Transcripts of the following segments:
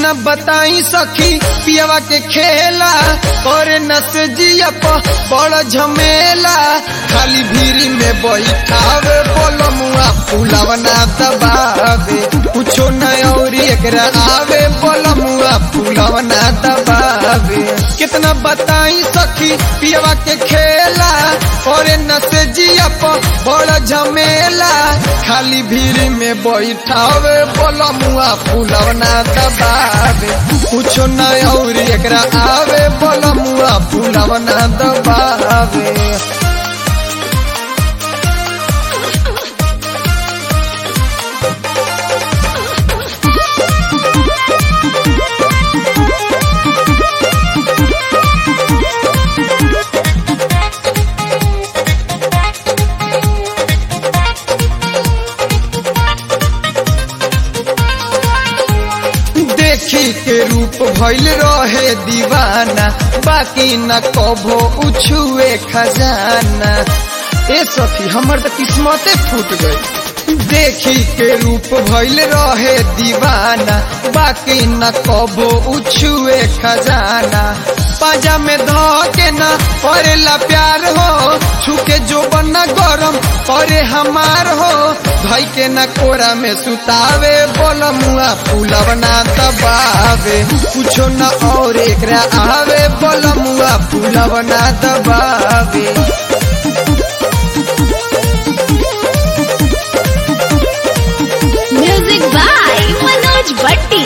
कितना बताई सखी पियवा के खेला और नस जिया बड़ झमेला खाली भीरी में बैठावे बोलमुआ फूलवना दबावे कुछो न और एकरा आवे बोलमुआ फूलवना दबावे कितना बताई सखी पियवा के खेला और नस जिया बड़ झमेला खाली भीरी में बैठावे बोलमुआ फूलवना दबावे कुछो न और एकरा आवे बोलमुआ फूलवना दबावे। देखी के रूप भइल रहे दीवाना बाकी न कभो उछुए खजाना ए सखी हमर तो किस्मते फूट गई। देखी के रूप भइल रहे दीवाना बाकी न कभो उछुए खजाना पाजा में ध के न परेला प्यार हो छुके जो बना गरम परे हमार हो भाई के न कोरा में सुतावे बोलमुआ फूलवना दबावे कुछो न और एकरा आवे बोलमुआ फूलवना दबावे। Music by Manoj Bhatti.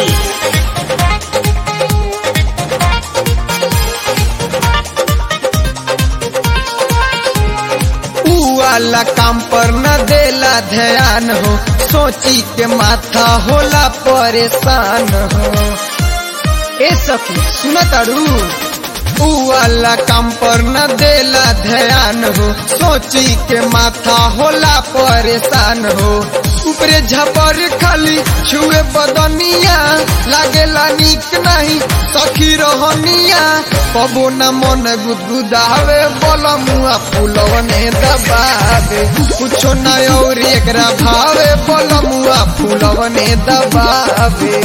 वाला काम पर न देला ध्यान हो सोची के माथा होला परेशान हो ए सखी सुन तारू वाला काम पर न देला ध्यान हो सोची के माथा होला परेशान हो ऊपरे झपर खाली छुए बदनिया लागेला निक नहीं सखी रहनिया कबो न मन गुदगुदावे बोलमुआ फूलवने दबावे कुछो न और एकरा भावे बोलमुआ फूलवने दबावे।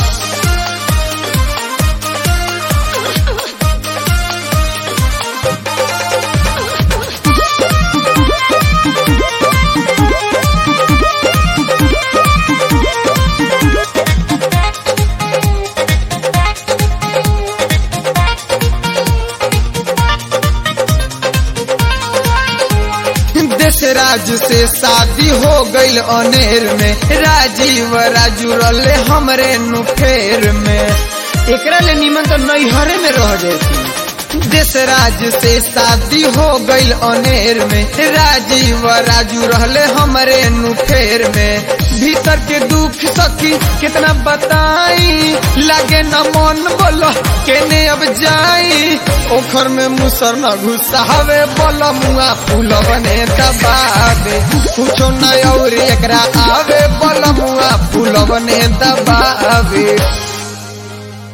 राज से शादी हो गईल अनेर में राजीव राजू रले हमरे नुफेर में एकरा ले निमन तो नैहरे में रह जाती। देशराज से शादी हो गईल अनेर में राजीव राजू रहले हमरे नुफेर में भीतर के दुख सखी कितना बताई लागे न मन बोलो केने अब जाई ओखर में मुसर न घुसावे बोलमुआ फूलवने दबावे कुछो न और एकरा आवे बोलमुआ फूलवने दबावे।